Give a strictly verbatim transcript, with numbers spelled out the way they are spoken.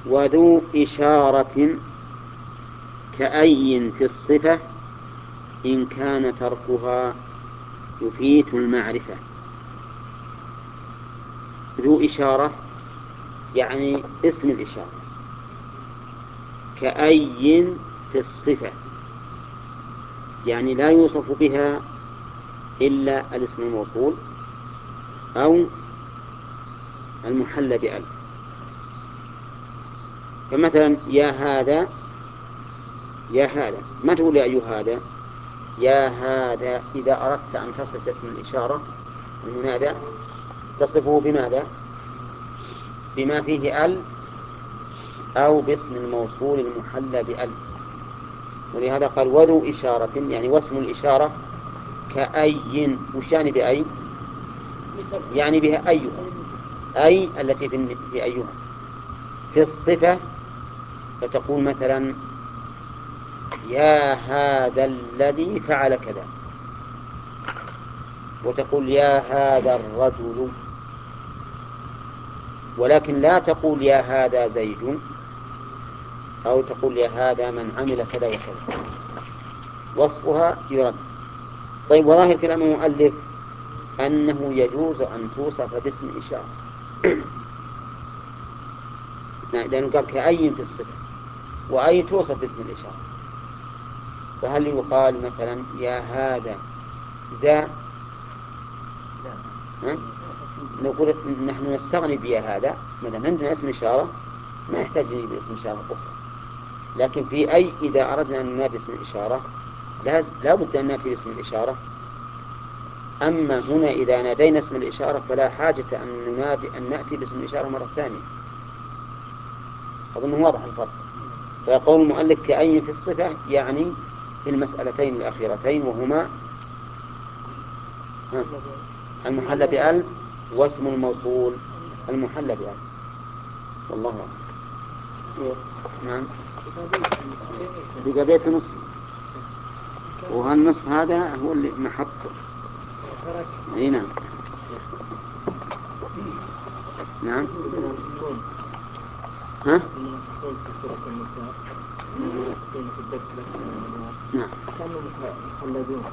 وذو إشارة كأي في الصفة إن كان تركها يفيت المعرفة. ذو إشارة يعني اسم الإشارة، كأي في الصفة يعني لا يوصف بها إلا الاسم الموصول أو المحل بأل. فمثلا يا هذا، يا هذا ما تقول يا أيها هذا، يا هذا إذا أردت أن تصف اسم الإشارة المنادى تصفه بماذا؟ بما فيه أل أو باسم الموصول المحل بأل. ولهذا قال وذو إشارة يعني واسم الإشارة كأي. وش يعني بأي؟ يعني بها أيها، أي التي في أيها. في الصفة فتقول مثلا يا هذا الذي فعل كذا، وتقول يا هذا الرجل، ولكن لا تقول يا هذا زيد، أو تقول يا هذا من عمل كذا وكذا، وصفها يرد. طيب وظاهر كلام المؤلف أنه يجوز أن توصف باسم إشارة لأنه قال كأي في الصفة، وأي توصف باسم الإشارة. فهل يقال مثلا يا هذا ذا؟ ها؟ نقول نحن نستغني بيا هذا، مثلا عندنا اسم إشارة ما يحتاج باسم إشارة أخرى. لكن في أي إذا أردنا أن ننادي اسم الإشارة لا بد أن نأتي باسم الإشارة. أما هنا إذا نادينا اسم الإشارة فلا حاجة أن ننادي أن نأتي باسم الإشارة مرة ثانية. أظن واضح الفرق. فقول المؤلف كأي في الصفة يعني في المسألتين الأخيرتين، وهما المحل بأل واسم الموصول المحل بأل. والله أعلم. نعم. بقى بيت نصف، وهالنصف هذا هو اللي محط. اي نعم. نعم. ها؟ نعم.